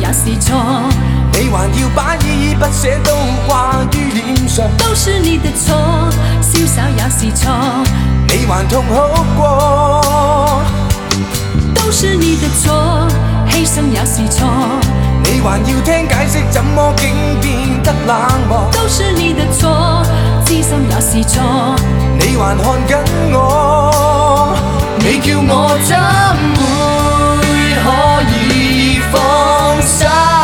也是错， 你還要把依依不捨都掛於臉上， 都是你的錯，瀟灑也是錯， 你還痛哭過， 都是你的錯，犧牲也是錯， 你還要聽解釋，怎麼竟變得冷漠？ 都是你的錯，知心也是錯， 你還看緊我，你叫我怎會可以放手？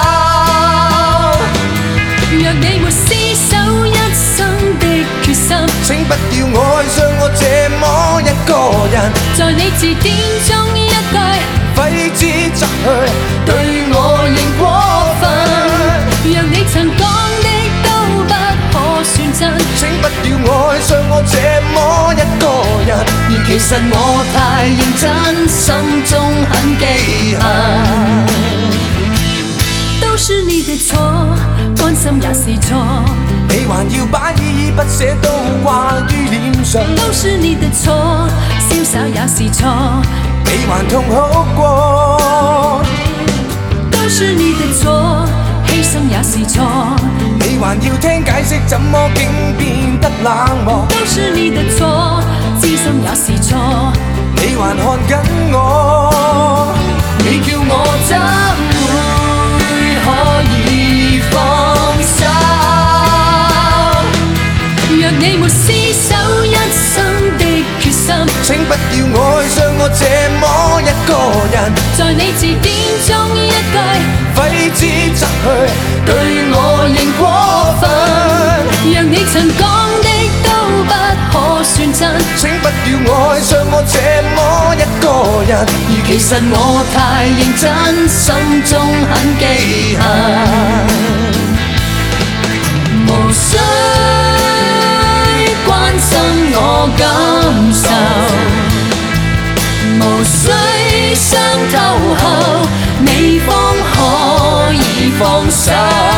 若你沒廝守一生的決心， 請不要愛上我這麼一個人， 在你字典中一句揮之則去，對我仍過分。 若你曾講的都不可算真， 請不要愛上我這麼一個人，而其實我太認真，心中很記恨。 都是你的錯，關心也是錯， 你還要把依依不捨都掛於臉上， 都是你的錯，瀟灑也是錯， 你還痛哭過， 都是你的錯，犧牲也是錯， 你還要聽解釋，怎麼竟變得冷漠？ 都是你的錯，知心也是錯， 你還看緊我，你叫我怎會可以放手？ 若你沒廝守一生的決心， 請不要愛上我這麼一個人， 在你字典中一句揮之則去，對我仍過分。 若你曾講的都不可算真， 請不要愛上我這麼一個人，而其實我太認真，心中很記恨。無需關心我感受，無需傷透後你方可以放手。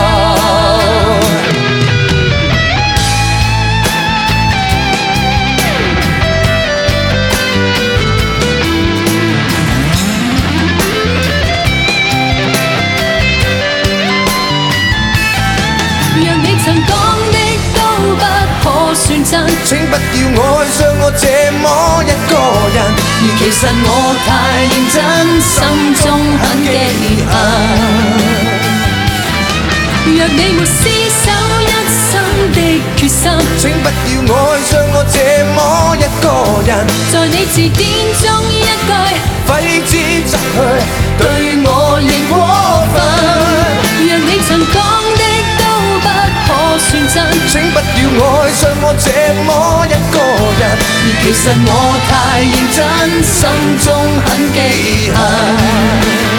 請不要愛上我這麼一個人，而其實我太認真，心中很記恨。 若你沒廝守一生的決心， 請不要愛上我這麼一個人， 在你字典中一句揮之則去，對我仍過分。 若你曾講的都不可算真， 請不要愛上我這麼一個人，而其實我太認真，心中很記恨。